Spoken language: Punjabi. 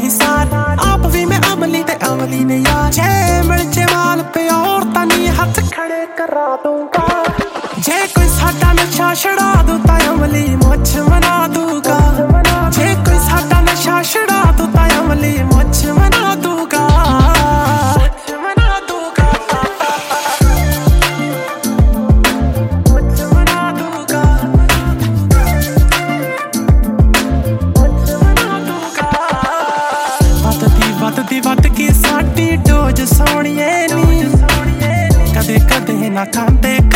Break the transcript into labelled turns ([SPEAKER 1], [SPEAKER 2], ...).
[SPEAKER 1] ਨੀ ਸਾਰ ਆਪ ਵੀ ਮੈਂ ਅਮਲੀ ਤੇ ਅਮਲੀ ਨੇ ਯਾਰ ਜੇ ਮਿਲ ਜੇ ਮਾਲ ਪਿਓਰ ਤਾਂ ਨੀ ਹੱਥ ਖੜੇ ਕਰਾ ਦੂੰਗਾ ਜੇ ਕੋਈ ਸਾਡਾ ਨਸ਼ਾ ਛੜਾ ਦੂ ਤਾਂ ਅਮਲੀ ਮੁੱਛ ਮਨਾ ਦੂਗਾ ਜੇ ਕੋਈ ਸਾਡਾ ਨਸ਼ਾ ਛੜਾ ਦੂ ਤਾਂ ਅਮਲੀ ਮੁੱਛ ਮਨਾ ਦੂਗਾ ਵੱਧ ਕੇ ਸਾਡੀ ਡੋਜ਼ ਸੋਹਣੀਏ ਨੀ ਕਦੇ ਕਦੇ ਨਾ ਖਾਂਦੇ